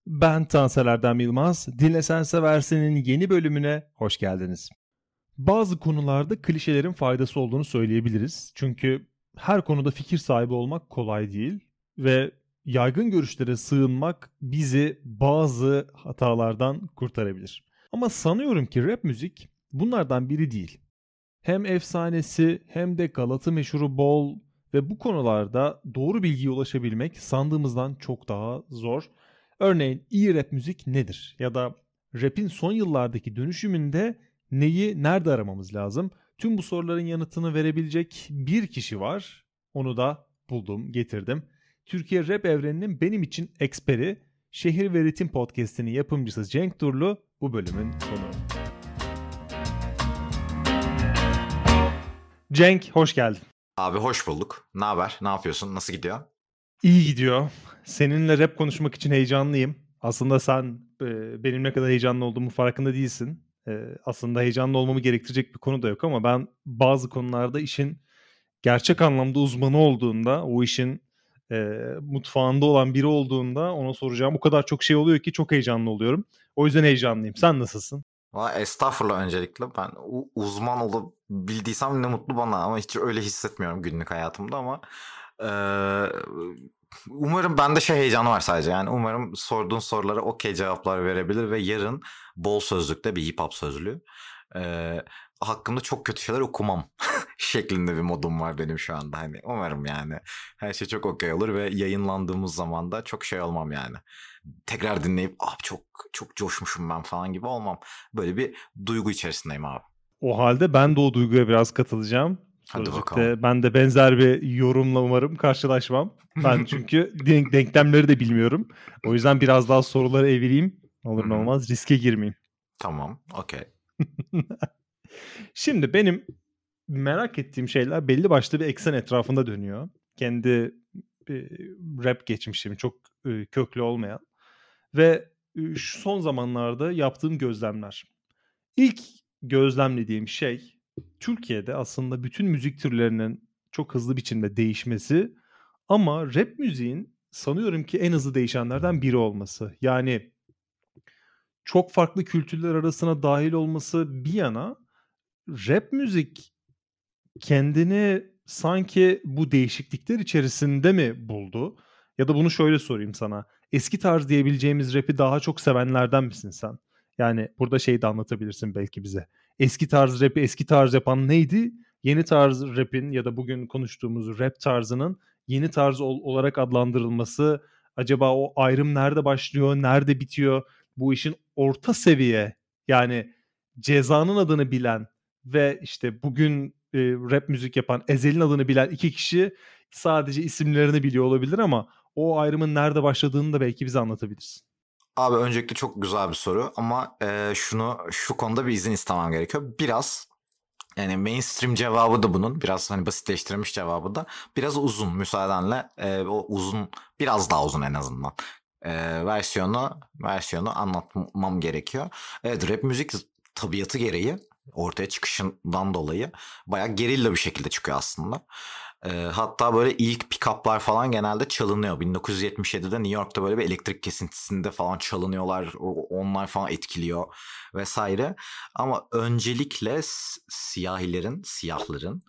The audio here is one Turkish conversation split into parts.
Ben Tansel Erdem Yılmaz. Dinlesen Seversen'in yeni bölümüne hoş geldiniz. Bazı konularda klişelerin faydası olduğunu söyleyebiliriz. Çünkü her konuda fikir sahibi olmak kolay değil ve yaygın görüşlere sığınmak bizi bazı hatalardan kurtarabilir. Ama sanıyorum ki rap müzik bunlardan biri değil. Hem efsanesi hem de Galata meşhuru bol ve bu konularda doğru bilgiye ulaşabilmek sandığımızdan çok daha zor. Örneğin iyi rap müzik nedir? Ya da rap'in son yıllardaki dönüşümünde neyi nerede aramamız lazım? Tüm bu soruların yanıtını verebilecek bir kişi var. Onu da buldum, getirdim. Türkiye rap evreninin benim için eksperi, Şehir ve Ritim Podcast'inin yapımcısı Cenk Durlu bu bölümün konuğu. Cenk, hoş geldin. Abi hoş bulduk. Ne haber? Ne yapıyorsun? Nasıl gidiyor? İyi gidiyor. Seninle rap konuşmak için heyecanlıyım. Aslında sen benim ne kadar heyecanlı olduğumu farkında değilsin. Aslında heyecanlı olmamı gerektirecek bir konu da yok ama ben bazı konularda işin gerçek anlamda uzmanı olduğunda, o işin mutfağında olan biri olduğunda ona soracağım o kadar çok şey oluyor ki çok heyecanlı oluyorum. O yüzden heyecanlıyım. Sen nasılsın? Estağfurullah öncelikle. Ben uzman olabildiysem ne mutlu bana ama hiç öyle hissetmiyorum günlük hayatımda ama umarım bende heyecanı var sadece. Yani umarım sorduğun sorulara okey cevaplar verebilir ve yarın bol sözlükte bir hip hop sözlüğü hakkında çok kötü şeyler okumam şeklinde bir modum var benim şu anda. Hani umarım yani her şey çok okey olur ve yayınlandığımız zaman da çok olmam yani. Tekrar dinleyip çok çok coşmuşum ben falan gibi olmam. Böyle bir duygu içerisindeyim abi. O halde ben de o duyguya biraz katılacağım. Hadi bakalım. Sözlükte ben de benzer bir yorumla umarım karşılaşmam. Ben çünkü denklemleri de bilmiyorum. O yüzden biraz daha soruları evireyim. Olur ne olmaz riske girmeyeyim. Tamam, okey. Şimdi benim merak ettiğim şeyler belli başlı bir eksen etrafında dönüyor. Kendi rap geçmişim çok köklü olmayan. Ve şu son zamanlarda yaptığım gözlemler. İlk gözlemlediğim şey Türkiye'de aslında bütün müzik türlerinin çok hızlı biçimde değişmesi ama rap müziğin sanıyorum ki en hızlı değişenlerden biri olması. Yani çok farklı kültürler arasına dahil olması bir yana rap müzik kendini sanki bu değişiklikler içerisinde mi buldu? Ya da bunu şöyle sorayım sana. Eski tarz diyebileceğimiz rap'i daha çok sevenlerden misin sen? Yani burada şeyi de anlatabilirsin belki bize. Eski tarz rap'i eski tarz yapan neydi? Yeni tarz rap'in ya da bugün konuştuğumuz rap tarzının yeni tarz olarak adlandırılması, acaba o ayrım nerede başlıyor, nerede bitiyor? Bu işin orta seviye, yani Ceza'nın adını bilen ve işte bugün rap müzik yapan Ezhel'in adını bilen iki kişi sadece isimlerini biliyor olabilir ama o ayrımın nerede başladığını da belki bize anlatabilirsin. Abi öncelikle çok güzel bir soru ama şu konuda bir izin istemem gerekiyor. Biraz yani mainstream cevabı da bunun biraz hani basitleştirilmiş cevabı da biraz uzun müsaadenle o uzun biraz daha uzun en azından versiyonu anlatmam gerekiyor. Evet, rap müzik tabiatı gereği ortaya çıkışından dolayı bayağı gerilla bir şekilde çıkıyor aslında. Hatta böyle ilk pick-up'lar falan genelde çalınıyor. 1977'de New York'ta böyle bir elektrik kesintisinde falan çalınıyorlar. Onlar falan etkiliyor vesaire. Ama öncelikle siyahların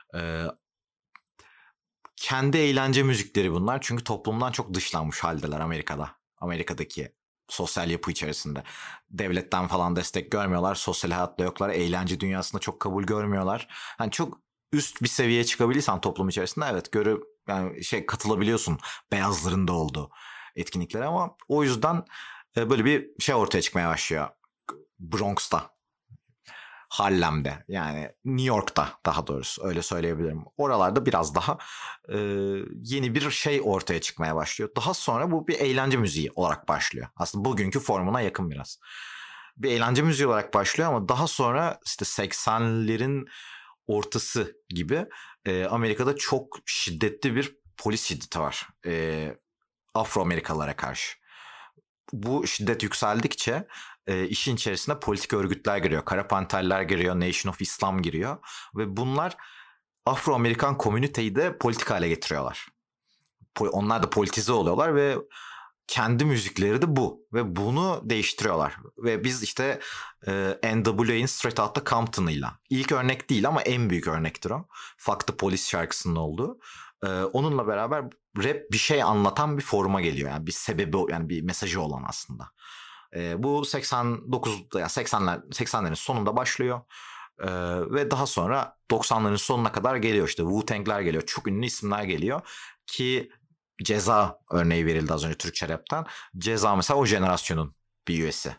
kendi eğlence müzikleri bunlar. Çünkü toplumdan çok dışlanmış haldeler Amerika'da. Amerika'daki sosyal yapı içerisinde. Devletten falan destek görmüyorlar. Sosyal hayatta yoklar. Eğlence dünyasında çok kabul görmüyorlar. Yani çok üst bir seviyeye çıkabilirsen toplum içerisinde evet yani katılabiliyorsun beyazların da olduğu etkinliklere ama o yüzden böyle bir ortaya çıkmaya başlıyor. Bronx'ta, Harlem'de, yani New York'ta daha doğrusu öyle söyleyebilirim. Oralarda biraz daha yeni bir ortaya çıkmaya başlıyor. Daha sonra bu bir eğlence müziği olarak başlıyor. Aslında bugünkü formuna yakın biraz. Bir eğlence müziği olarak başlıyor ama daha sonra işte 80'lerin ortası gibi Amerika'da çok şiddetli bir polis şiddeti var. Afro-Amerikalılara karşı. Bu şiddet yükseldikçe işin içerisine politik örgütler giriyor. Kara Panterler giriyor, Nation of Islam giriyor ve bunlar Afro-Amerikan komüniteyi de politik hale getiriyorlar. Onlar da politize oluyorlar ve kendi müzikleri de bu ve bunu değiştiriyorlar. Ve biz işte NWA'in Straight Outta Compton'ıyla, ilk örnek değil ama en büyük örnektir o. Fuck the Police şarkısının olduğu. Onunla beraber rap bir şey anlatan bir forma geliyor. Yani bir sebebi, yani bir mesajı olan aslında. Bu 89'da, yani 80'lerin sonunda başlıyor. Ve daha sonra 90'ların sonuna kadar geliyor, işte Wu-Tang'ler geliyor, çok ünlü isimler geliyor ki Ceza örneği verildi az önce Türkçe rapten. Ceza mesela o jenerasyonun bir üyesi.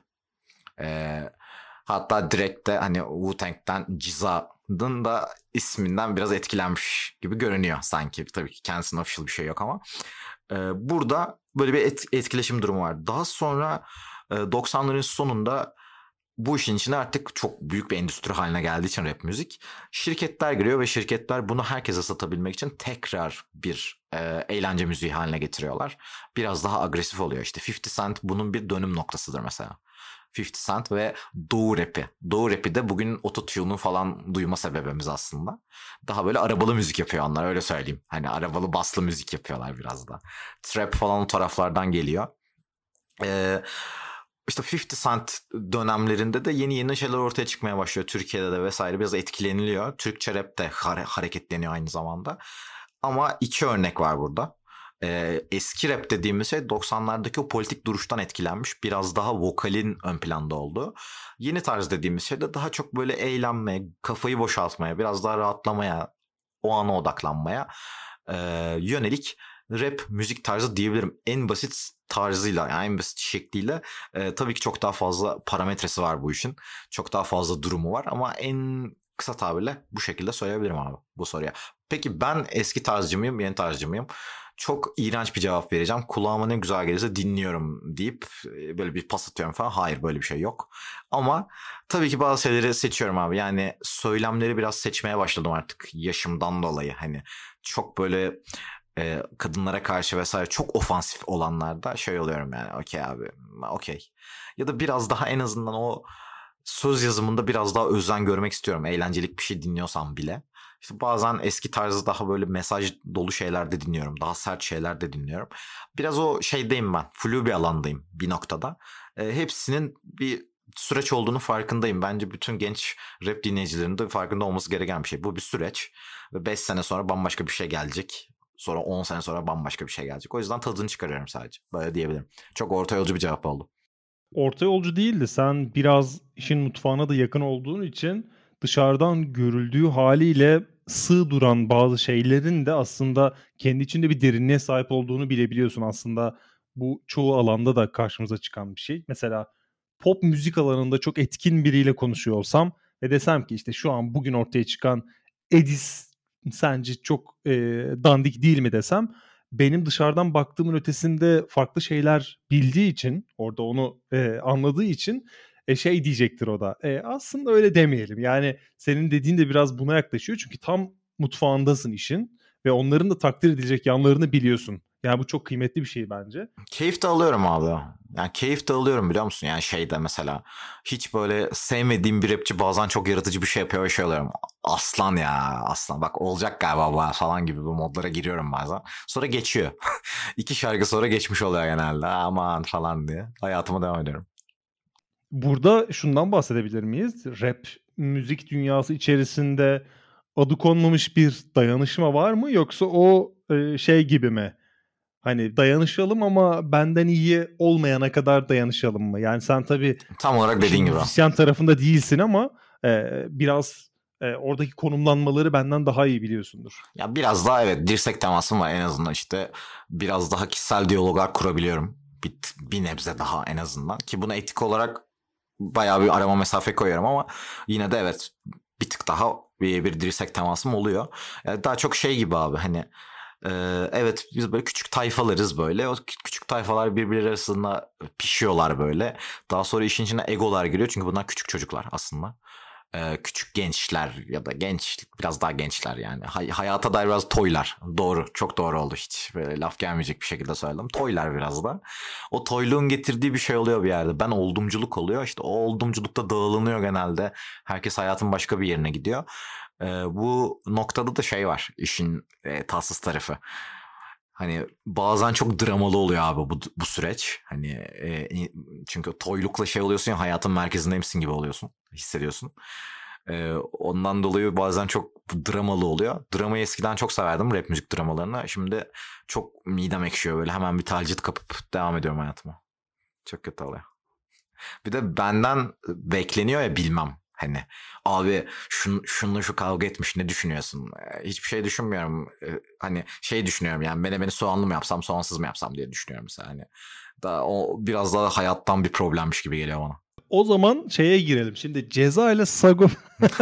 Hatta direkt de hani Wu-Tang'den Ciza'nın da isminden biraz etkilenmiş gibi görünüyor sanki. Tabii ki kendisinin official bir şey yok ama. Burada böyle bir etkileşim durumu var. Daha sonra 90'ların sonunda bu işin içine artık çok büyük bir endüstri haline geldiği için rap müzik, şirketler giriyor ve şirketler bunu herkese satabilmek için tekrar bir eğlence müziği haline getiriyorlar. Biraz daha agresif oluyor. İşte 50 Cent bunun bir dönüm noktasıdır mesela. 50 Cent ve Doğu rapi. Doğu rapi de bugün autotune'u falan duyma sebebimiz aslında. Daha böyle arabalı müzik yapıyor onlar, öyle söyleyeyim. Hani arabalı baslı müzik yapıyorlar biraz da. Trap falan o taraflardan geliyor. İşte 50 Cent dönemlerinde de yeni şeyler ortaya çıkmaya başlıyor. Türkiye'de de vesaire biraz etkileniliyor. Türkçe rap de hareketleniyor aynı zamanda. Ama iki örnek var burada. Eski rap dediğimiz şey 90'lardaki o politik duruştan etkilenmiş. Biraz daha vokalin ön planda olduğu. Yeni tarz dediğimiz şey de daha çok böyle eğlenmeye, kafayı boşaltmaya, biraz daha rahatlamaya, o ana odaklanmaya yönelik rap müzik tarzı diyebilirim. En basit tarzıyla, yani en basit şekliyle tabii ki çok daha fazla parametresi var bu işin. Çok daha fazla durumu var ama en kısa tabirle bu şekilde söyleyebilirim abi bu soruya. Peki ben eski tarzcı mıyım, yeni tarzcı mıyım? Çok iğrenç bir cevap vereceğim. Kulağıma ne güzel gelirse dinliyorum deyip böyle bir pas atıyorum falan. Hayır, böyle bir şey yok. Ama tabii ki bazı şeyleri seçiyorum abi. Yani söylemleri biraz seçmeye başladım artık yaşımdan dolayı. Hani çok böyle kadınlara karşı vesaire çok ofansif olanlarda şey oluyorum yani, okey abi, okey. Ya da biraz daha en azından o söz yazımında biraz daha özen görmek istiyorum. Eğlencelik bir şey dinliyorsam bile. İşte bazen eski tarzı daha böyle mesaj dolu şeyler de dinliyorum. Daha sert şeyler de dinliyorum. Biraz o şeydeyim ben. Flu bir alandayım bir noktada. Hepsinin bir süreç olduğunu farkındayım. Bence bütün genç rap dinleyicilerinin de farkında olması gereken bir şey. Bu bir süreç. Ve 5 sene sonra bambaşka bir şey gelecek. Sonra 10 sene sonra bambaşka bir şey gelecek. O yüzden tadını çıkarıyorum sadece. Böyle diyebilirim. Çok orta yolcu bir cevap oldu. Orta yolcu değildi. Sen biraz işin mutfağına da yakın olduğun için dışarıdan görüldüğü haliyle sığ duran bazı şeylerin de aslında kendi içinde bir derinliğe sahip olduğunu bilebiliyorsun aslında. Bu çoğu alanda da karşımıza çıkan bir şey. Mesela pop müzik alanında çok etkin biriyle konuşuyor olsam ve desem ki işte şu an bugün ortaya çıkan Edis sence çok dandik değil mi desem, benim dışarıdan baktığımın ötesinde farklı şeyler bildiği için, orada onu anladığı için şey diyecektir o da. Aslında öyle demeyelim. Yani senin dediğin de biraz buna yaklaşıyor. Çünkü tam mutfağındasın işin ve onların da takdir edilecek yanlarını biliyorsun. Yani bu çok kıymetli bir şey bence. Keyif de alıyorum abi. Yani keyif de alıyorum, biliyor musun? Yani şeyde mesela hiç böyle sevmediğim bir rapçi bazen çok yaratıcı bir şey yapıyor ve şey oluyorum. Aslan ya, aslan bak olacak galiba bu falan gibi bu modlara giriyorum bazen. Sonra geçiyor. 2 şarkı sonra geçmiş oluyor genelde. Aman falan diye. Hayatıma devam ediyorum. Burada şundan bahsedebilir miyiz? Rap müzik dünyası içerisinde adı konmamış bir dayanışma var mı? Yoksa o şey gibi mi? Hani dayanışalım ama benden iyi olmayana kadar dayanışalım mı? Yani sen tabii Tam olarak işin dediğin gibi. müzisyen tarafında değilsin ama biraz oradaki konumlanmaları benden daha iyi biliyorsundur. Ya biraz daha evet, dirsek temasım var en azından, işte biraz daha kişisel diyaloglar kurabiliyorum. Bir nebze daha en azından, ki buna etik olarak bayağı bir arama mesafe koyuyorum ama yine de evet, bir tık daha bir dirsek temasım oluyor. Yani daha çok şey gibi abi, hani evet biz böyle küçük tayfalarız böyle. O küçük tayfalar birbirleri arasında pişiyorlar böyle. Daha sonra işin içine egolar giriyor çünkü bunlar küçük çocuklar aslında. Küçük gençler ya da biraz daha gençler yani. Hayata dair biraz toylar. Doğru. Çok doğru oldu. Hiç böyle laf gelmeyecek bir şekilde söyledim. Toylar biraz da. O toyluğun getirdiği bir şey oluyor bir yerde. Ben oldumculuk oluyor. İşte o oldumculukta dağılınıyor genelde. Herkes hayatın başka bir yerine gidiyor. Bu noktada da şey var. İşin tatsız tarafı. Hani bazen çok dramalı oluyor abi bu süreç. Hani çünkü toylukla şey oluyorsun ya, hayatın merkezindeymişsin gibi oluyorsun. Hissediyorsun. Ondan dolayı bazen çok dramalı oluyor. Dramayı eskiden çok severdim, rap müzik dramalarını. Şimdi çok midem ekşiyor, böyle hemen bir talcit kapıp devam ediyorum hayatıma. Çok kötü oluyor. Bir de benden bekleniyor ya bilmem. Hani abi şununla şu kavga etmiş, ne düşünüyorsun? Hiçbir şey düşünmüyorum. Hani şey düşünüyorum, yani beni soğanlı mı yapsam soğansız mı yapsam diye düşünüyorum mesela. Hani o biraz daha hayattan bir problemmiş gibi geliyor bana. O zaman şeye girelim. Şimdi Ceza ile Sagopa.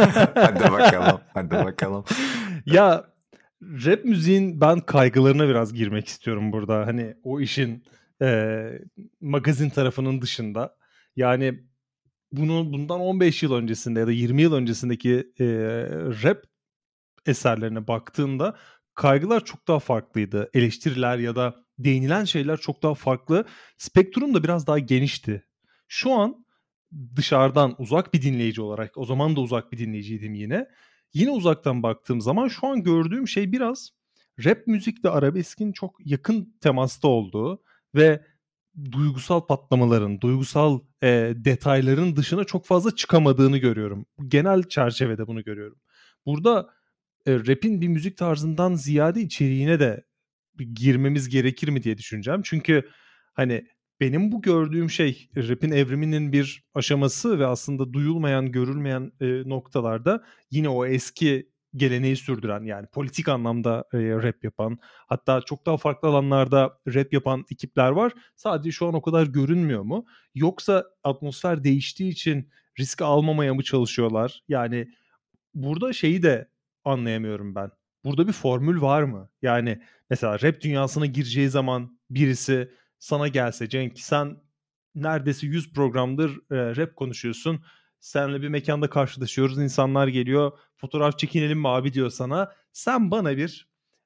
Hadi bakalım. Ya rap müziğin ben kaygılarına biraz girmek istiyorum burada. Hani o işin magazin tarafının dışında. Yani bundan 15 yıl öncesinde ya da 20 yıl öncesindeki rap eserlerine baktığında kaygılar çok daha farklıydı. Eleştiriler ya da değinilen şeyler çok daha farklı. Spektrum da biraz daha genişti. Şu an dışarıdan uzak bir dinleyici olarak, o zaman da uzak bir dinleyiciydim yine. Yine uzaktan baktığım zaman şu an gördüğüm şey biraz rap müzikle arabeskin çok yakın temasta olduğu ve duygusal patlamaların, duygusal detayların dışına çok fazla çıkamadığını görüyorum. Genel çerçevede bunu görüyorum. Burada rap'in bir müzik tarzından ziyade içeriğine de girmemiz gerekir mi diye düşüneceğim. Çünkü hani benim bu gördüğüm şey rap'in evriminin bir aşaması ve aslında duyulmayan, görülmeyen noktalarda yine o eski geleneği sürdüren, yani politik anlamda rap yapan, hatta çok daha farklı alanlarda rap yapan ekipler var. Sadece şu an o kadar görünmüyor mu? Yoksa atmosfer değiştiği için risk almamaya mı çalışıyorlar? Yani burada şeyi de anlayamıyorum ben. Burada bir formül var mı? Yani mesela rap dünyasına gireceği zaman birisi sana gelse, Cenk sen neredeyse 100 programdır rap konuşuyorsun. Seninle bir mekanda karşılaşıyoruz. İnsanlar geliyor. Fotoğraf çekinelim mi abi diyor sana. Sen bana bir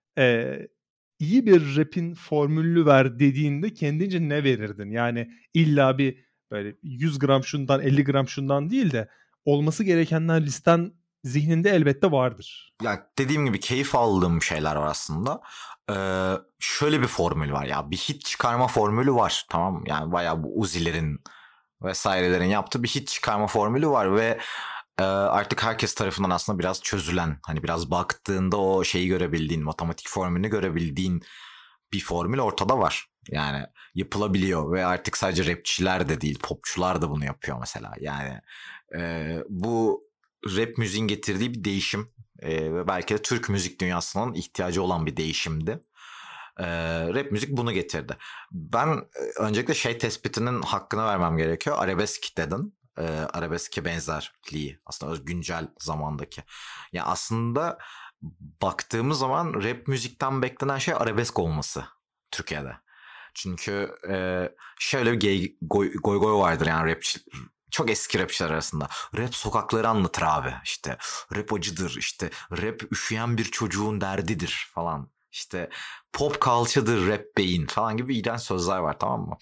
iyi bir rap'in formülünü ver dediğinde kendince ne verirdin? Yani illa bir böyle 100 gram şundan 50 gram şundan değil de olması gerekenler listen zihninde elbette vardır. Ya dediğim gibi keyif aldığım şeyler var aslında. Şöyle bir formül var ya, bir hit çıkarma formülü var, tamam mı? Yani bayağı bu Uzi'lerin vesairelerin yaptığı bir hit çıkarma formülü var ve artık herkes tarafından aslında biraz çözülen, hani biraz baktığında o şeyi görebildiğin, matematik formülünü görebildiğin bir formül ortada var. Yani yapılabiliyor ve artık sadece rapçiler de değil, popçular da bunu yapıyor mesela. Yani bu rap müziğin getirdiği bir değişim ve belki de Türk müzik dünyasının ihtiyacı olan bir değişimdi. Rap müzik bunu getirdi. Ben öncelikle şey tespitinin hakkını vermem gerekiyor. Arabesk dedin. Arabeske benzerliği aslında güncel zamandaki. Yani aslında baktığımız zaman rap müzikten beklenen şey arabesk olması Türkiye'de. Çünkü şöyle bir goy goy vardır yani rapçi, çok eski rapçiler arasında. Rap sokakları anlatır abi. İşte rap acıdır. İşte rap üşüyen bir çocuğun derdidir falan. İşte pop kalçadır rap beyin falan gibi iğrenç sözler var, tamam mı?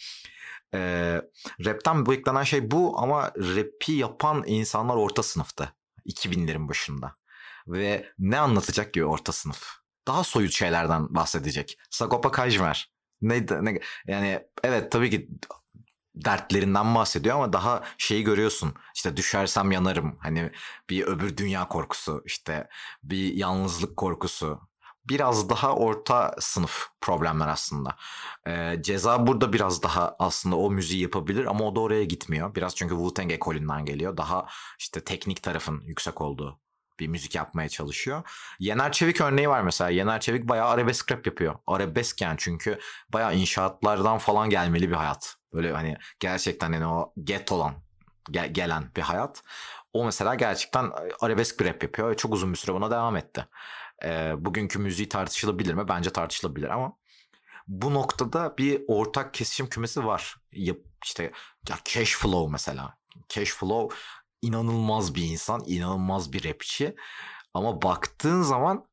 Rap'ten beklenen şey bu ama rap'i yapan insanlar orta sınıftı 2000'lerin başında. Ve ne anlatacak ki orta sınıf? Daha soyut şeylerden bahsedecek. Sagopa Kajmer. Yani evet, tabii ki dertlerinden bahsediyor ama daha şeyi görüyorsun. İşte düşersem yanarım. Hani bir öbür dünya korkusu, işte bir yalnızlık korkusu. Biraz daha orta sınıf problemler aslında. Ceza burada biraz daha aslında o müziği yapabilir ama o da oraya gitmiyor. Biraz çünkü Wu-Tang ekolünden geliyor. Daha işte teknik tarafın yüksek olduğu bir müzik yapmaya çalışıyor. Yener Çevik örneği var mesela. Yener Çevik bayağı arabesk rap yapıyor. Arabesk yani, çünkü bayağı inşaatlardan falan gelmeli bir hayat. Böyle hani gerçekten yani o getto'dan gelen bir hayat. O mesela gerçekten arabesk bir rap yapıyor ve çok uzun bir süre buna devam etti. Bugünkü müziği tartışılabilir mi? Bence tartışılabilir ama bu noktada bir ortak kesişim kümesi var. İşte ya Cash Flow mesela. Cash Flow inanılmaz bir insan, inanılmaz bir rapçi. Ama baktığın zaman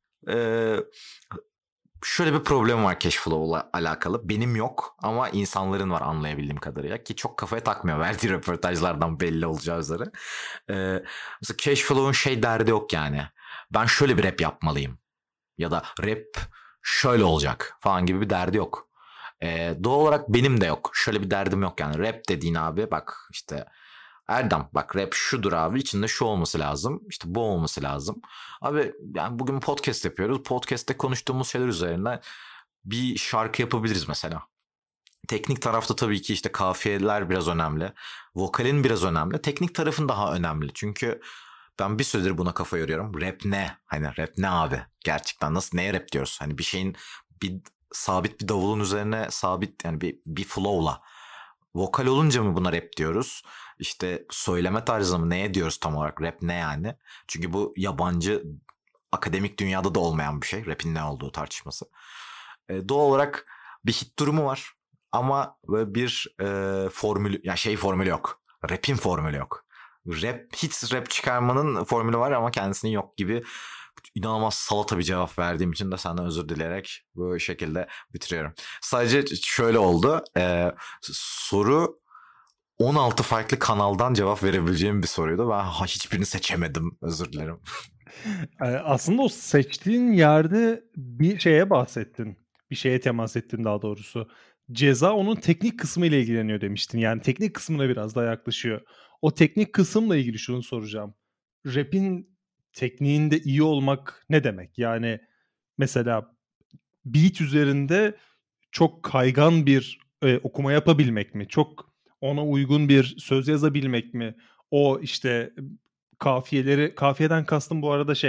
şöyle bir problem var Cash Flow'la alakalı. Benim yok ama insanların var anlayabildiğim kadarıyla. Ki çok kafaya takmıyor, verdiği röportajlardan belli olacağı üzere. Mesela Cash Flow'un şey derdi yok yani. Ben şöyle bir rap yapmalıyım. Ya da rap şöyle olacak falan gibi bir derdi yok. Doğal olarak benim de yok. Şöyle bir derdim yok yani. Rap dediğin abi bak işte Erdem bak rap şudur abi, içinde şu olması lazım. İşte bu olması lazım. Abi yani bugün podcast yapıyoruz. Podcast'te konuştuğumuz şeyler üzerinden bir şarkı yapabiliriz mesela. Teknik tarafta tabii ki işte kafiyeler biraz önemli. Vokalin biraz önemli. Teknik tarafın daha önemli. Çünkü ben bir süredir buna kafa yoruyorum. Rap ne? Hani rap ne abi? Gerçekten nasıl, neye rap diyoruz? Hani bir şeyin bir sabit bir davulun üzerine sabit yani bir flow'la. Vokal olunca mı buna rap diyoruz? İşte söyleme tarzı mı, neye diyoruz tam olarak? Rap ne yani? Çünkü bu yabancı akademik dünyada da olmayan bir şey. Rap'in ne olduğu tartışması. Doğal olarak bir hit durumu var. Ama böyle bir formülü, yani şey formülü yok. Rap'in formülü yok. Hit rap çıkarmanın formülü var ama kendisinin yok gibi inanılmaz salata bir cevap verdiğim için de senden özür dileyerek bu şekilde bitiriyorum. Sadece şöyle oldu. Soru 16 farklı kanaldan cevap verebileceğim bir soruydu. Ben hiçbirini seçemedim. Özür dilerim. Aslında o seçtiğin yerde bir şeye bahsettin. Bir şeye temas ettin daha doğrusu. Ceza onun teknik kısmı ile ilgileniyor demiştin. Yani teknik kısmına biraz daha yaklaşıyor. O teknik kısımla ilgili şunu soracağım. Rap'in tekniğinde iyi olmak ne demek? Yani mesela beat üzerinde çok kaygan bir okuma yapabilmek mi? Çok ona uygun bir söz yazabilmek mi? O işte kafiyeden kastım bu arada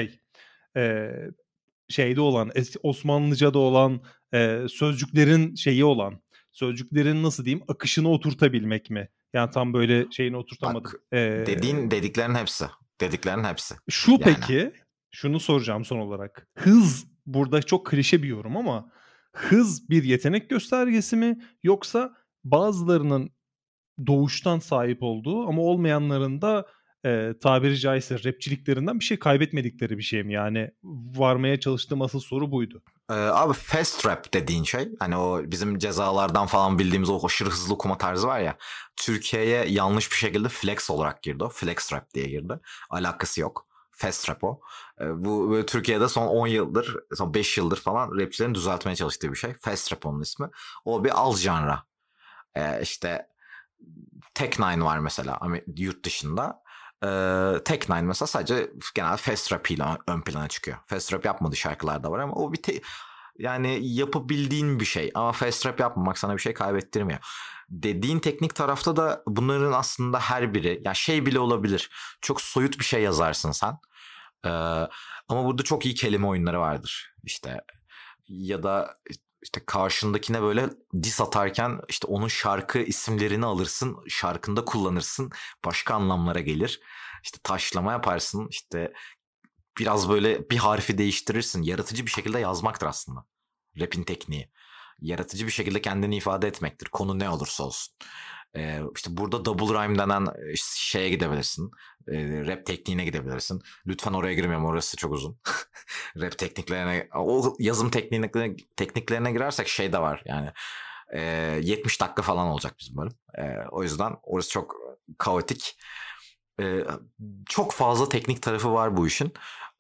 e, şeyde olan Osmanlıca'da olan sözcüklerin sözcüklerin nasıl diyeyim akışını oturtabilmek mi? Yani tam böyle şeyini oturtamadım. Bak dediklerin hepsi. Dediklerin hepsi. Şu Yani. peki, şunu soracağım son olarak. Hız burada çok klişe bir yorum ama hız bir yetenek göstergesi mi yoksa bazılarının doğuştan sahip olduğu ama olmayanların da tabiri caizse rapçiliklerinden bir şey kaybetmedikleri bir şey mi? Yani varmaya çalıştığım asıl soru buydu. Abi fast rap dediğin şey, hani o bizim cezalardan falan bildiğimiz o aşırı hızlı okuma tarzı var ya, Türkiye'ye yanlış bir şekilde flex olarak girdi o. Flex rap diye girdi. Alakası yok. Fast rap o. Bu Türkiye'de son 10 yıldır, son 5 yıldır falan rapçilerin düzeltmeye çalıştığı bir şey. Fast rap onun ismi. O bir alt janra. İşte Tech9 var mesela yurt dışında. Tech9 mesela sadece genel fast rap ile ön plana çıkıyor. Fast rap yapmadığı şarkılar da var ama o yani yapabildiğin bir şey ama fast rap yapmamak sana bir şey kaybettirmiyor. Dediğin teknik tarafta da bunların aslında her biri, ya şey bile olabilir. Çok soyut bir şey yazarsın sen. Ee, ama burada çok iyi kelime oyunları vardır. İşte ya da işte karşındakine böyle diss atarken işte onun şarkı isimlerini alırsın, şarkında kullanırsın, başka anlamlara gelir. İşte taşlama yaparsın, işte biraz böyle bir harfi değiştirirsin. Yaratıcı bir şekilde yazmaktır aslında rap'in tekniği. Yaratıcı bir şekilde kendini ifade etmektir. Konu ne olursa olsun. İşte burada double rhyme denen şeye gidebilirsin. Rap tekniğine gidebilirsin. Lütfen oraya girmiyorum, orası çok uzun. Rap tekniklerine, o yazım tekniklerine girersek şey de var yani. 70 dakika falan olacak bizim bölüm. O yüzden orası çok kaotik. Çok fazla teknik tarafı var bu işin.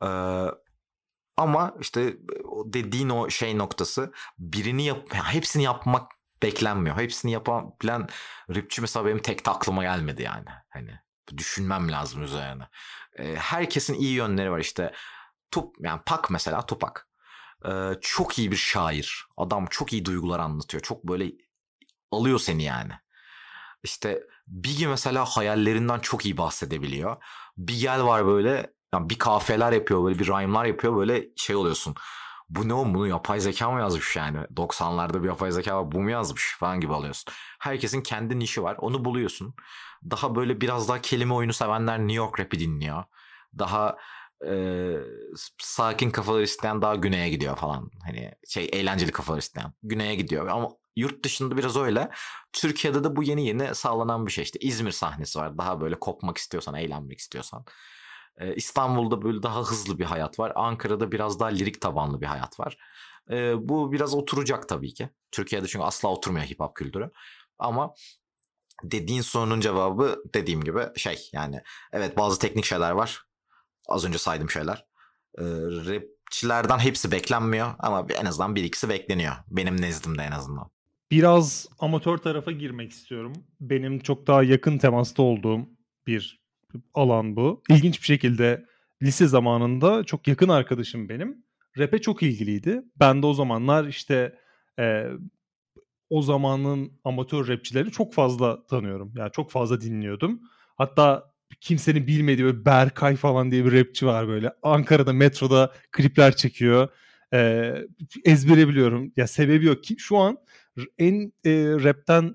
Ama işte dediğin o şey noktası, hepsini yapmak beklenmiyor. Hepsini yapabilen rapçi mesela benim tek de aklıma gelmedi yani. Hani düşünmem lazım üzerine. Herkesin iyi yönleri var işte. Yani mesela Tupac. Çok iyi bir şair. Adam çok iyi duygular anlatıyor. Çok böyle alıyor seni yani. İşte Biggie mesela hayallerinden çok iyi bahsedebiliyor. Bigel var böyle, yani bir kafeler yapıyor, böyle bir rhyme'lar yapıyor, böyle şey oluyorsun. Bu ne oğlum, bunu yapay zeka mı yazmış yani? 90'larda bir yapay zeka var, bu mu yazmış falan gibi alıyorsun. Herkesin kendi nişi var, onu buluyorsun. Daha böyle biraz daha kelime oyunu sevenler New York rap'i dinliyor. Daha sakin kafalar isteyen daha güneye gidiyor falan. Hani eğlenceli kafalar isteyen güneye gidiyor. Ama yurt dışında biraz öyle. Türkiye'de de bu yeni yeni sağlanan bir şey. İşte İzmir sahnesi var. Daha böyle kopmak istiyorsan, eğlenmek istiyorsan. İstanbul'da böyle daha hızlı bir hayat var. Ankara'da biraz daha lirik tabanlı bir hayat var. Bu biraz oturacak tabii ki. Türkiye'de çünkü asla oturmuyor hip hop kültürü. Ama dediğin sorunun cevabı dediğim gibi yani evet, bazı teknik şeyler var. Az önce saydığım şeyler. rapçilerden hepsi beklenmiyor ama en azından bir ikisi bekleniyor. Benim nezdimde en azından. Biraz amatör tarafa girmek istiyorum. Benim çok daha yakın temasta olduğum bir alan bu. İlginç bir şekilde lise zamanında çok yakın arkadaşım benim. Rap'e çok ilgiliydi. Ben de o zamanlar işte e, o zamanın amatör rapçileri çok fazla tanıyorum. Yani çok fazla dinliyordum. Hatta kimsenin bilmediği böyle Berkay falan diye bir rapçi var böyle. Ankara'da metroda klipler çekiyor. Ezbere biliyorum. Ya sebebi yok ki şu an en rapten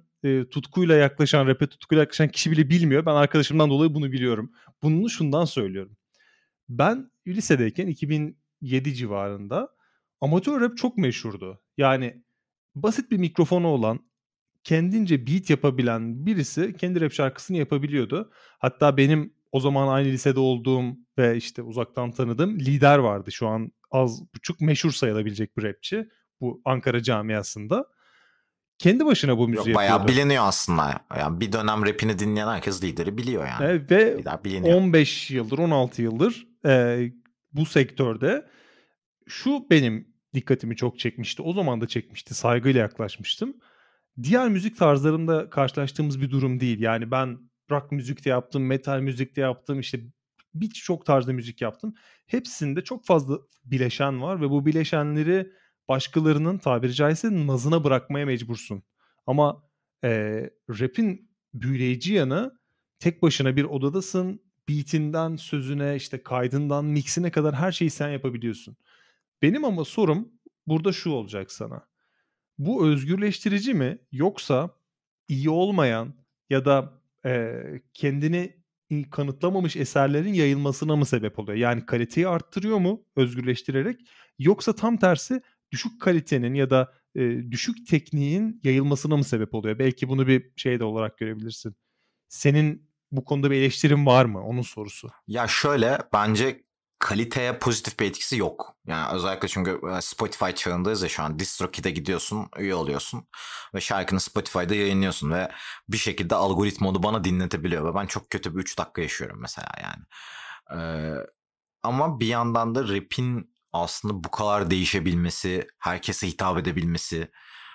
rap'e tutkuyla yaklaşan kişi bile bilmiyor. Ben arkadaşımdan dolayı bunu biliyorum. Bunu şundan söylüyorum. Ben lisedeyken 2007 civarında amatör rap çok meşhurdu. Yani basit bir mikrofonu olan, kendince beat yapabilen birisi kendi rap şarkısını yapabiliyordu. Hatta benim o zaman aynı lisede olduğum ve işte uzaktan tanıdığım Lider vardı. Şu an az buçuk meşhur sayılabilecek bir rapçi bu Ankara camiasında. Kendi başına bu müziği Yok, bayağı yapıyordu. biliniyor aslında. Yani bir dönem rapini dinleyen herkes Lider'i biliyor yani. Ve Lider biliniyor. 15 yıldır, 16 yıldır bu sektörde. Şu benim dikkatimi çok çekmişti. O zaman da çekmişti. Saygıyla yaklaşmıştım. Diğer müzik tarzlarında karşılaştığımız bir durum değil. Yani ben rock müzik de yaptım, metal müzik de yaptım, işte birçok tarzda müzik yaptım. Hepsinde çok fazla bileşen var ve bu bileşenleri başkalarının tabiri caizse nazına bırakmaya mecbursun. Ama rap'in büyüleyici yanı, tek başına bir odadasın. Beat'inden sözüne, işte kaydından mixine kadar her şeyi sen yapabiliyorsun. Benim ama sorum burada şu olacak sana. Bu özgürleştirici mi, yoksa iyi olmayan ya da kendini kanıtlamamış eserlerin yayılmasına mı sebep oluyor? Yani kaliteyi arttırıyor mu özgürleştirerek, yoksa tam tersi düşük kalitenin ya da düşük tekniğin yayılmasına mı sebep oluyor? Belki bunu bir şey de olarak görebilirsin. Senin bu konuda bir eleştirin var mı? Onun sorusu. Ya şöyle, bence kaliteye pozitif bir etkisi yok. Yani özellikle çünkü Spotify çağındayız ya şu an. DistroKid'e gidiyorsun, üye oluyorsun ve şarkını Spotify'da yayınlıyorsun ve bir şekilde algoritma onu bana dinletebiliyor ve ben çok kötü bir 3 dakika yaşıyorum mesela yani. Ee, Ama bir yandan da rap'in aslında bu kadar değişebilmesi, herkese hitap edebilmesi,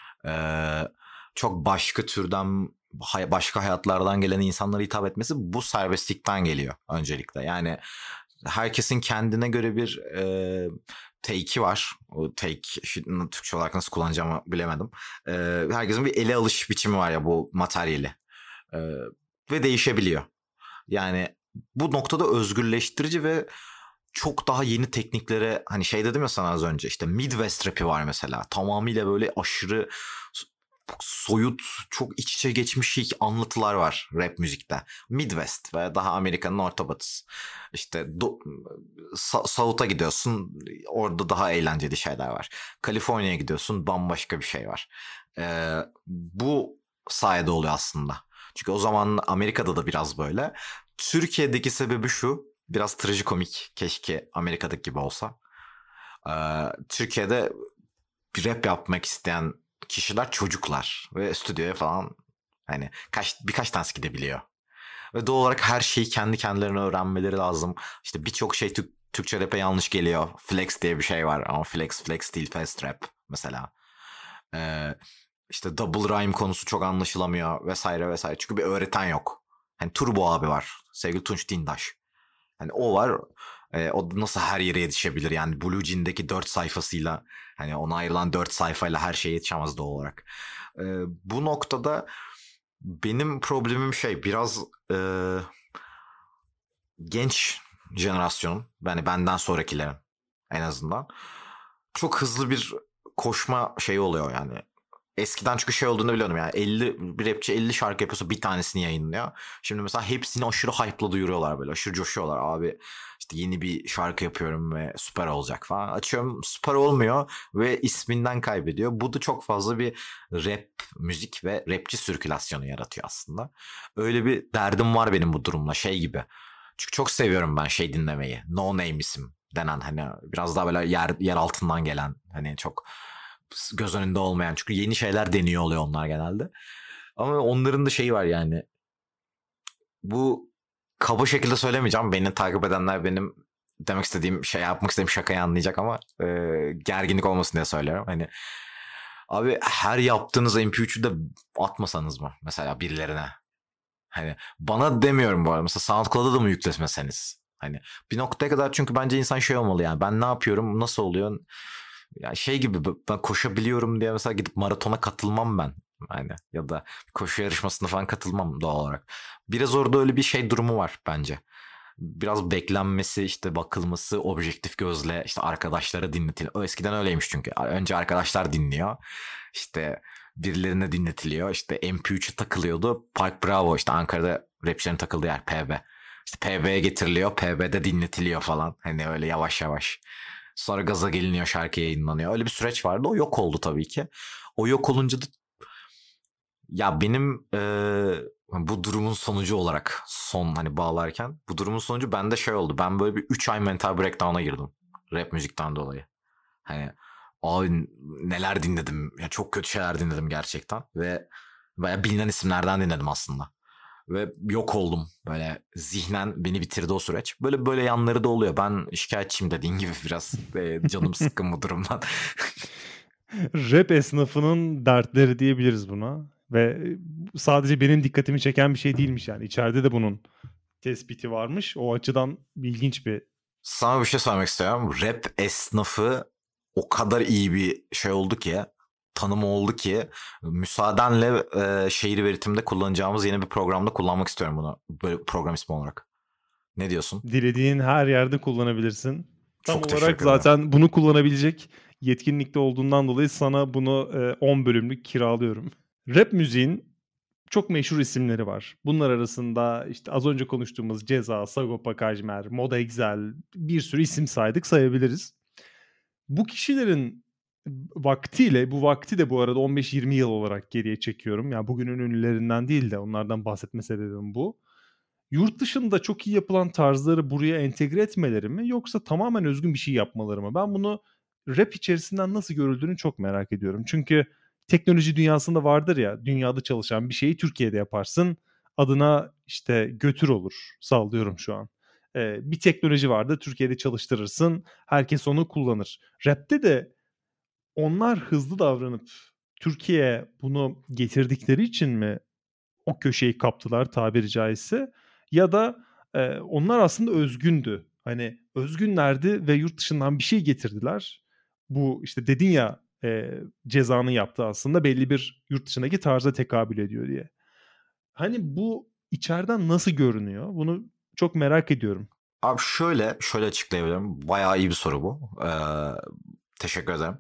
çok başka türden, başka hayatlardan gelen insanlara hitap etmesi bu serbestlikten geliyor öncelikle. Yani herkesin kendine göre bir take'i var. O take, Türkçe olarak nasıl kullanacağımı bilemedim. Herkesin bir ele alış biçimi var ya bu materyali. E, Ve değişebiliyor. Yani bu noktada özgürleştirici ve çok daha yeni tekniklere, hani şey dedim ya sana az önce, işte Midwest rap'i var mesela. Tamamıyla böyle aşırı soyut, çok iç içe geçmiş anlatılar var rap müzikte. Midwest ve daha Amerika'nın orta batısı. İşte South'a gidiyorsun, orada daha eğlenceli şeyler var. Kaliforniya'ya gidiyorsun, bambaşka bir şey var. Bu sayede oluyor aslında. Çünkü o zaman Amerika'da da biraz böyle. Türkiye'deki sebebi şu, biraz trajikomik. Keşke Amerika'daki gibi olsa. Türkiye'de bir rap yapmak isteyen kişiler çocuklar ve stüdyoya falan hani birkaç tanesi gidebiliyor. Ve doğal olarak her şeyi kendi kendilerine öğrenmeleri lazım. İşte birçok şey Türkçe rap'e yanlış geliyor. Flex diye bir şey var ama flex değil, fast rap mesela. İşte double rhyme konusu çok anlaşılamıyor vesaire vesaire. Çünkü bir öğreten yok. Hani Turbo abi var. Sevgili Tunç Dindaş. Hani o var. O nasıl her yere yetişebilir? Yani Blue Jean'deki 4 sayfasıyla, hani ona ayrılan 4 sayfayla her şeye yetişemez doğal olarak. Bu noktada benim problemim biraz genç jenerasyonun, yani benden sonrakilerin en azından çok hızlı bir koşma şeyi oluyor yani. Eskiden çünkü şey olduğunu biliyordum yani, bir rapçi 50 şarkı yapıyorsa bir tanesini yayınlıyor. Şimdi mesela hepsini aşırı hype'la duyuruyorlar, böyle aşırı coşuyorlar. Abi işte yeni bir şarkı yapıyorum ve süper olacak falan. Açıyorum, süper olmuyor ve isminden kaybediyor. Bu da çok fazla bir rap müzik ve rapçi sirkülasyonu yaratıyor aslında. Öyle bir derdim var benim bu durumla, şey gibi. Çünkü çok seviyorum ben şey dinlemeyi. No Name isim denen, hani biraz daha böyle yer altından gelen, hani çok göz önünde olmayan, çünkü yeni şeyler deniyor oluyor onlar genelde. Ama onların da şeyi var yani. Bu kaba şekilde söylemeyeceğim. Beni takip edenler benim demek istediğim şey, yapmak istediğim şakayı anlayacak ama gerginlik olmasın diye söylüyorum. Hani abi her yaptığınız MP3'ü de atmasanız mı mesela birilerine? Hani bana demiyorum bu arada. Mesela SoundCloud'a da mı yüklemeseniz? Hani bir noktaya kadar, çünkü bence insan şey olmalı yani. Ben ne yapıyorum? Nasıl oluyor? Yani şey gibi, ben koşabiliyorum diye mesela gidip maratona katılmam ben. Yani ya da koşu yarışmasına falan katılmam doğal olarak. Biraz orada öyle bir şey durumu var bence. Biraz beklenmesi, işte bakılması, objektif gözle işte arkadaşlara dinletiliyor. O eskiden öyleymiş çünkü. Önce arkadaşlar dinliyor. İşte birilerine dinletiliyor. İşte MP3'e takılıyordu. Park Bravo, işte Ankara'da rapçilerin takıldığı yer, PB. İşte PB'ye getiriliyor. PB'de dinletiliyor falan. Hani öyle yavaş yavaş. Sonra gaza geliniyor, şarkı yayınlanıyor. Öyle bir süreç vardı. O yok oldu tabii ki. O yok olunca da ya benim bu durumun sonucu olarak, son hani bağlarken, bu durumun sonucu bende şey oldu. Ben böyle bir 3 ay mental breakdown'a girdim. Rap müzikten dolayı. Hani abi neler dinledim. Ya çok kötü şeyler dinledim gerçekten. Ve bayağı bilinen isimlerden dinledim aslında. Ve yok oldum. Böyle zihnen beni bitirdi o süreç. Böyle yanları da oluyor. Ben şikayetçiyim dediğin gibi biraz. Canım sıkkın bu durumdan. Rap esnafının dertleri diyebiliriz buna. Ve sadece benim dikkatimi çeken bir şey değilmiş yani. İçeride de bunun tespiti varmış. O açıdan ilginç bir... Sana bir şey söylemek istiyorum. Rap esnafı o kadar iyi bir şey oldu ki, tanımı oldu ki, müsaadenle şehir üretimde kullanacağımız yeni bir programda kullanmak istiyorum bunu. Böyle program ismi olarak. Ne diyorsun? Dilediğin her yerde kullanabilirsin. Tam Çok olarak teşekkür ederim. zaten bunu kullanabilecek yetkinlikte olduğundan dolayı sana bunu 10 bölümlük kiralıyorum. Rap müziğin çok meşhur isimleri var. Bunlar arasında işte az önce konuştuğumuz Ceza, Sagopa Kajmer, Moda Exel, bir sürü isim saydık, sayabiliriz. Bu kişilerin vaktiyle, bu vakti de bu arada 15-20 yıl olarak geriye çekiyorum. Yani bugünün ünlülerinden değil de onlardan bahsetme sebebim bu. Yurt dışında çok iyi yapılan tarzları buraya entegre etmeleri mi, yoksa tamamen özgün bir şey yapmaları mı? Ben bunu rap içerisinden nasıl görüldüğünü çok merak ediyorum. Çünkü teknoloji dünyasında vardır ya, dünyada çalışan bir şeyi Türkiye'de yaparsın. Adına işte götür olur. Sallıyorum şu an. Bir teknoloji vardır, Türkiye'de çalıştırırsın. Herkes onu kullanır. Rap'te de onlar hızlı davranıp Türkiye'ye bunu getirdikleri için mi o köşeyi kaptılar tabiri caizse, ya da onlar aslında özgündü. Hani özgünlerdi ve yurt dışından bir şey getirdiler. Bu işte dedin ya, Ceza'nın yaptığı aslında belli bir yurt dışındaki tarza tekabül ediyor diye. Hani bu içeriden nasıl görünüyor? Bunu çok merak ediyorum. Abi şöyle açıklayabilirim. Bayağı iyi bir soru bu. Teşekkür ederim.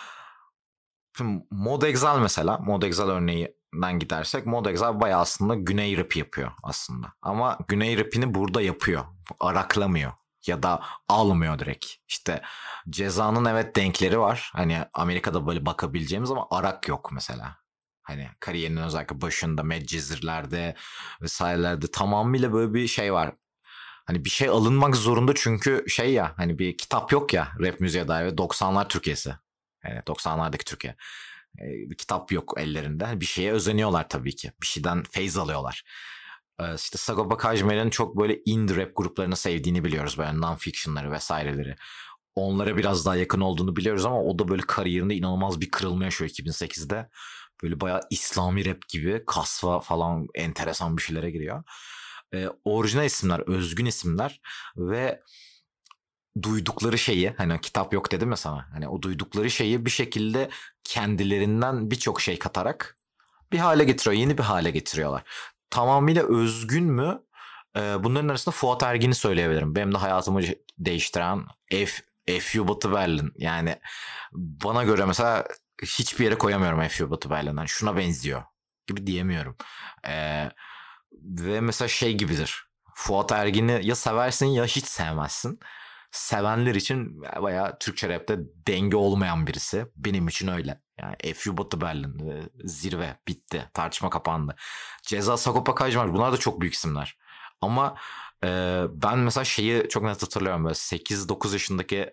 Şimdi Mod Exile mesela, Mod Exile örneğinden gidersek, Mod Exile bayağı aslında Güney rap'i yapıyor aslında. Ama Güney rap'ini burada yapıyor. Araklamıyor ya da almıyor direkt. İşte Ceza'nın evet denkleri var. Hani Amerika'da böyle bakabileceğimiz, ama Arak yok mesela. Hani kariyerinin özellikle başında Medcezir'lerde vesairelerde tamamıyla böyle bir şey var. Hani bir şey alınmak zorunda, çünkü şey ya, hani bir kitap yok ya rap müziğe dair, 90'lar Türkiye'si. Yani 90'lardaki Türkiye. Bir kitap yok ellerinde. Hani bir şeye özeniyorlar tabii ki. Bir şeyden feyz alıyorlar. İşte Sagopa Kajmer'in çok böyle indie rap gruplarını sevdiğini biliyoruz. Böyle non-fiction'ları vesaireleri. Onlara biraz daha yakın olduğunu biliyoruz, ama o da böyle kariyerinde inanılmaz bir kırılma yaşıyor 2008'de. Böyle bayağı İslami rap gibi kasva falan, enteresan bir şeylere giriyor. Orijinal isimler, özgün isimler ve duydukları şeyi, hani kitap yok dedim ya sana, hani o duydukları şeyi bir şekilde kendilerinden birçok şey katarak bir hale getiriyor, yeni bir hale getiriyorlar. Tamamıyla özgün mü? Bunların arasında Fuat Ergin'i söyleyebilirim. Benim de hayatımı değiştiren FU Batı Berlin. Yani bana göre mesela hiçbir yere koyamıyorum FU Batı Berlin'den. Şuna benziyor gibi diyemiyorum. Ve mesela şey gibidir. Fuat Ergin'i ya seversin ya hiç sevmezsin. Sevenler için bayağı Türkçe rapte denge olmayan birisi. Benim için öyle. Yani FU Batı Berlin zirve bitti. Tartışma kapandı. Ceza, Sagopa Kajmer, bunlar da çok büyük isimler. Ama ben mesela şeyi çok net hatırlıyorum. Böyle 8-9 yaşındaki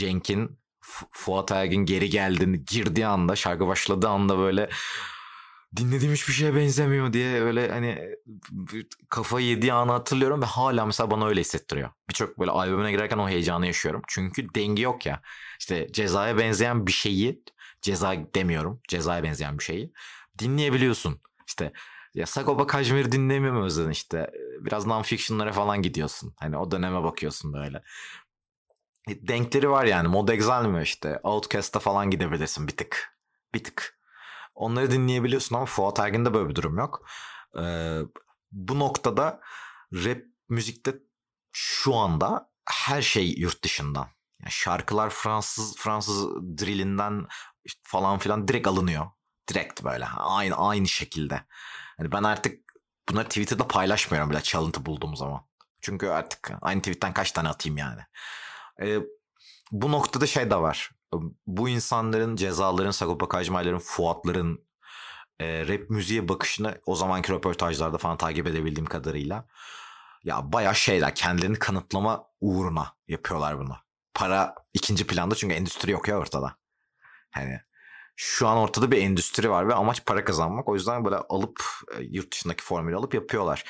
Cenk'in Fuat Ergin geri geldiğini, girdiği anda, şarkı başladığı anda böyle dinlediğim hiçbir şeye benzemiyor diye öyle hani kafayı yediği anı hatırlıyorum ve hala mesela bana öyle hissettiriyor. Birçok böyle albümüne girerken o heyecanı yaşıyorum. Çünkü dengi yok ya. İşte Ceza'ya benzeyen bir şeyi, Ceza demiyorum, Ceza'ya benzeyen bir şeyi dinleyebiliyorsun. İşte ya Sagopa Kajmer'i dinlemiyor mu özledin işte. Biraz non-fiction'lara falan gidiyorsun. Hani o döneme bakıyorsun böyle. Denkleri var yani. Mod Exile mi işte. Outkast'a falan gidebilirsin bir tık. Bir tık. Onları dinleyebiliyorsun ama Fuat Ergin'de böyle bir durum yok. Bu noktada rap müzikte şu anda her şey yurt dışından. Yani şarkılar Fransız drillinden işte falan filan direkt alınıyor. Direkt böyle aynı şekilde. Yani ben artık bunları Twitter'da paylaşmıyorum bile çalıntı bulduğum zaman. Çünkü artık aynı tweetten kaç tane atayım yani. Bu noktada şey de var. Bu insanların, Cezaların, Sagopa Kajmer'lerin, Fuat'ların rap müziğe bakışını o zamanki röportajlarda falan takip edebildiğim kadarıyla ya bayağı şeyler, kendilerini kanıtlama uğruna yapıyorlar bunu. Para ikinci planda çünkü endüstri yok ya ortada. Hani şu an ortada bir endüstri var ve amaç para kazanmak. O yüzden böyle alıp yurt dışındaki formülü alıp yapıyorlar.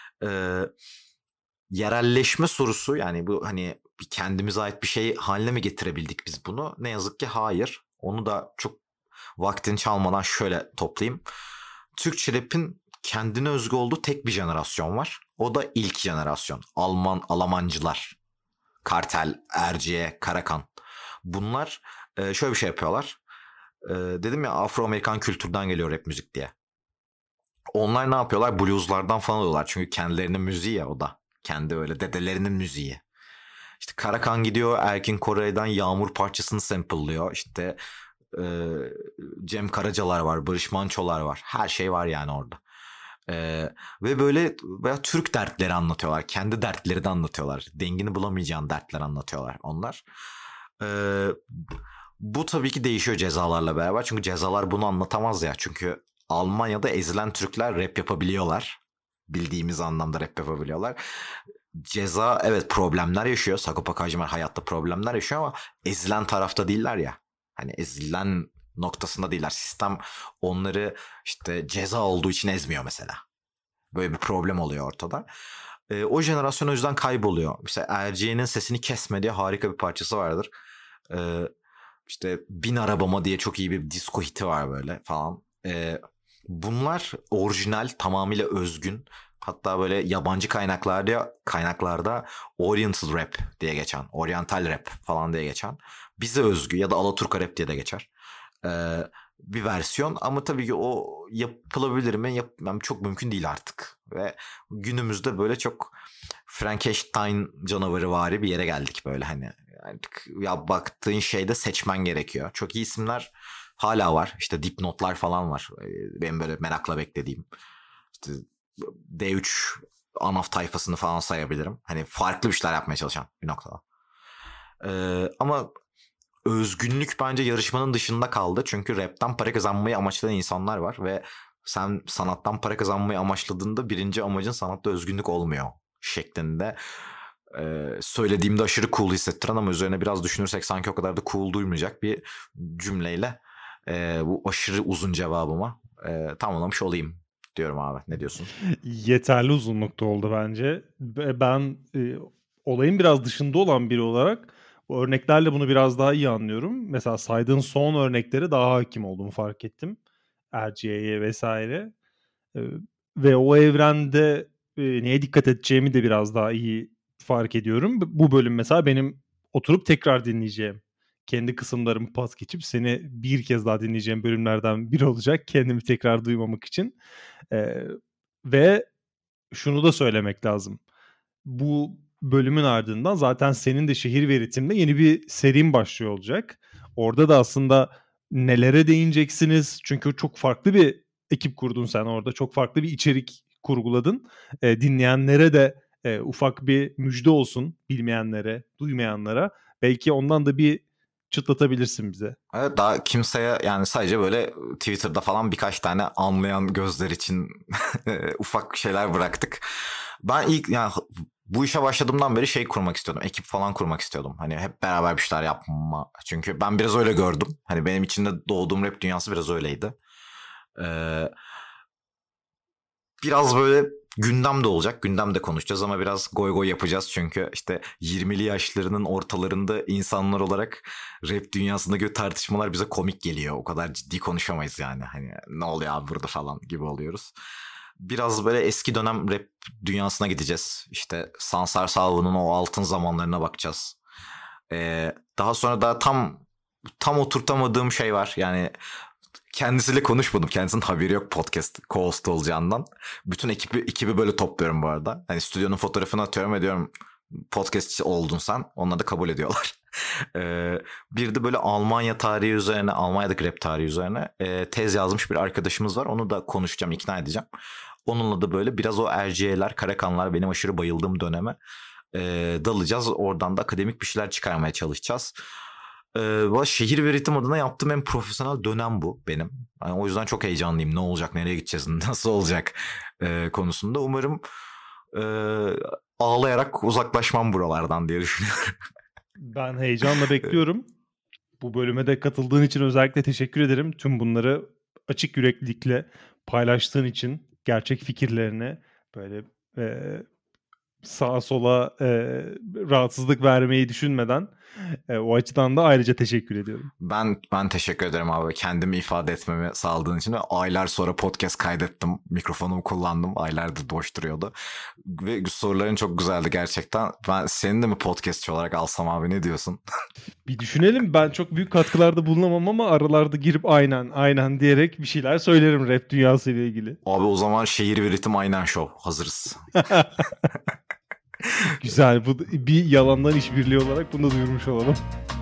Yerelleşme sorusu, yani bu hani bir kendimize ait bir şey haline mi getirebildik biz bunu? Ne yazık ki hayır. Onu da çok vaktini çalmadan şöyle toplayayım. Türkçe rap'in kendine özgü olduğu tek bir jenerasyon var. O da ilk jenerasyon. Almancılar. Kartel, Erciye, Karakan. Bunlar şöyle bir şey yapıyorlar. Dedim ya, Afro-Amerikan kültürden geliyor rap müzik diye. Onlar ne yapıyorlar? Blueslardan falan alıyorlar. Çünkü kendilerinin müziği ya o da. Kendi öyle dedelerinin müziği. İşte Karakan gidiyor Erkin Koray'dan Yağmur parçasını sample'lıyor. İşte e, Cem Karacalar var, Barış Manço'lar var. Her şey var yani orada. Ve böyle veya Türk dertleri anlatıyorlar. Kendi dertleri de anlatıyorlar. Dengini bulamayacağın dertler anlatıyorlar onlar. Ee, Bu tabii ki değişiyor Cezalarla beraber. Çünkü Cezalar bunu anlatamaz ya. Çünkü Almanya'da ezilen Türkler rap yapabiliyorlar. Bildiğimiz anlamda rap yapabiliyorlar. Ceza evet problemler yaşıyor. Sagopa Kajmer hayatta problemler yaşıyor ama ezilen tarafta değiller ya. Hani ezilen noktasında değiller. Sistem onları işte ceza olduğu için ezmiyor mesela. Böyle bir problem oluyor ortada. O jenerasyon o yüzden kayboluyor. Mesela Erciye'nin Sesini Kesme diye harika bir parçası vardır. İşte Bin Arabama diye çok iyi bir disco hiti var böyle falan. Bunlar orijinal, tamamıyla özgün. Hatta böyle yabancı kaynaklarda Oriental Rap diye geçen, Oriental Rap falan diye geçen, bize özgü ya da Alaturka Rap diye de geçer. Bir versiyon ama tabii ki o yapılabilir mi? Yani çok mümkün değil artık. Ve günümüzde böyle çok Frankenstein canavarıvari bir yere geldik böyle hani. Artık ya baktığın şeyde seçmen gerekiyor. Çok iyi isimler hala var. İşte Dipnotlar falan var. Benim böyle merakla beklediğim. İşte D3 Anaf tayfasını falan sayabilirim. Hani farklı bir şeyler yapmaya çalışan bir noktada. Ama özgünlük bence yarışmanın dışında kaldı. Çünkü rapten para kazanmayı amaçlayan insanlar var ve sen sanattan para kazanmayı amaçladığında birinci amacın sanatta özgünlük olmuyor şeklinde. Söylediğimde aşırı cool hissettiren ama üzerine biraz düşünürsek sanki o kadar da cool duymayacak bir cümleyle bu aşırı uzun cevabıma tamamlamış olayım diyorum abi. Ne diyorsun? Yeterli uzunlukta oldu bence. Ben olayın biraz dışında olan biri olarak bu örneklerle bunu biraz daha iyi anlıyorum. Mesela saydığın son örneklere daha hakim olduğumu fark ettim. Erciye'ye vesaire. E, Ve o evrende neye dikkat edeceğimi de biraz daha iyi fark ediyorum. Bu bölüm mesela benim oturup tekrar dinleyeceğim. Kendi kısımlarımı pas geçip seni bir kez daha dinleyeceğim bölümlerden biri olacak. Kendimi tekrar duymamak için. Ve şunu da söylemek lazım. Bu bölümün ardından zaten senin de şehir ve ritimle yeni bir serin başlıyor olacak. Orada da aslında nelere değineceksiniz? Çünkü çok farklı bir ekip kurdun sen orada. Çok farklı bir içerik kurguladın. Dinleyenlere de ufak bir müjde olsun, bilmeyenlere, duymayanlara. Belki ondan da bir çıtlatabilirsin bize. Evet, daha kimseye yani sadece böyle Twitter'da falan birkaç tane anlayan gözler için ufak şeyler bıraktık. Ben ilk yani bu işe başladığımdan beri şey kurmak istiyordum. Ekip falan kurmak istiyordum. Hani hep beraber bir şeyler yapma. Çünkü ben biraz öyle gördüm. Hani benim içinde doğduğum rap dünyası biraz öyleydi. Biraz böyle gündem de olacak. Gündem de konuşacağız ama biraz goy goy yapacağız. Çünkü işte 20'li yaşlarının ortalarında insanlar olarak rap dünyasındaki tartışmalar bize komik geliyor. O kadar ciddi konuşamayız yani. Hani ne oluyor abi burada falan gibi oluyoruz. Biraz böyle eski dönem rap dünyasına gideceğiz. İşte Sansar Salvo'nun o altın zamanlarına bakacağız. Daha sonra da tam oturtamadığım şey var. Yani kendisiyle konuşmadım. Kendisinin haberi yok podcast co-host olacağından. Bütün ekibi böyle topluyorum bu arada. Hani stüdyonun fotoğrafını atıyorum ve diyorum podcast oldun sen. Onlar da kabul ediyorlar. Bir de böyle Almanya tarihi üzerine, Almanya'daki rap tarihi üzerine tez yazmış bir arkadaşımız var. Onu da konuşacağım, ikna edeceğim. Onunla da böyle biraz o RCA'ler, Karakanlar, benim aşırı bayıldığım döneme dalacağız. Oradan da akademik bir şeyler çıkarmaya çalışacağız. Şehir ve ritim adına yaptığım en profesyonel dönem bu benim. Yani o yüzden çok heyecanlıyım. Ne olacak, nereye gideceğiz, nasıl olacak konusunda. Umarım ağlayarak uzaklaşmam buralardan diye düşünüyorum. Ben heyecanla bekliyorum. Bu bölüme de katıldığın için özellikle teşekkür ederim. Tüm bunları açık yüreklilikle paylaştığın için, gerçek fikirlerini böyle sağa sola rahatsızlık vermeyi düşünmeden o açıdan da ayrıca teşekkür ediyorum. Ben teşekkür ederim abi. Kendimi ifade etmemi sağladığın için. Ve aylar sonra podcast kaydettim. Mikrofonumu kullandım. Aylardır boş duruyordu. Ve soruların çok güzeldi gerçekten. Ben seni de mi podcastçi olarak alsam abi, ne diyorsun? Bir düşünelim. Ben çok büyük katkılarda bulunamam ama aralarda girip aynen diyerek bir şeyler söylerim rap dünyası ile ilgili. Abi o zaman Şehir ve Ritim Aynen Show. Hazırız. Güzel. Bu bir yalandan işbirliği olarak bunu da duyurmuş olalım.